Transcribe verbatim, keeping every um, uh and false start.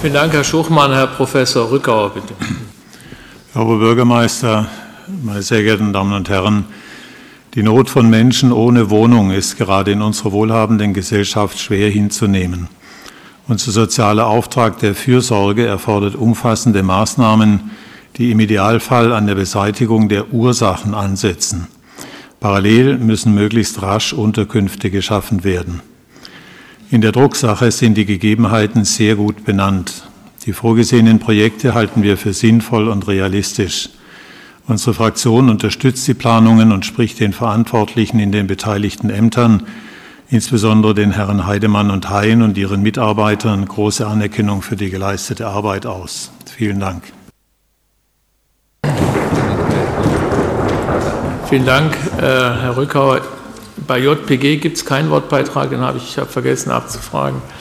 Vielen Dank, Herr Schuchmann. Herr Professor Rückauer, bitte. Herr Oberbürgermeister, meine sehr geehrten Damen und Herren, die Not von Menschen ohne Wohnung ist gerade in unserer wohlhabenden Gesellschaft schwer hinzunehmen. Unser sozialer Auftrag der Fürsorge erfordert umfassende Maßnahmen, die im Idealfall an der Beseitigung der Ursachen ansetzen. Parallel müssen möglichst rasch Unterkünfte geschaffen werden. In der Drucksache sind die Gegebenheiten sehr gut benannt. Die vorgesehenen Projekte halten wir für sinnvoll und realistisch. Unsere Fraktion unterstützt die Planungen und spricht den Verantwortlichen in den beteiligten Ämtern, insbesondere den Herren Heidemann und Hein und ihren Mitarbeitern, große Anerkennung für die geleistete Arbeit aus. Vielen Dank. Vielen Dank, äh, Herr Rückauer. Bei J P G gibt es keinen Wortbeitrag, den habe ich, ich habe vergessen abzufragen.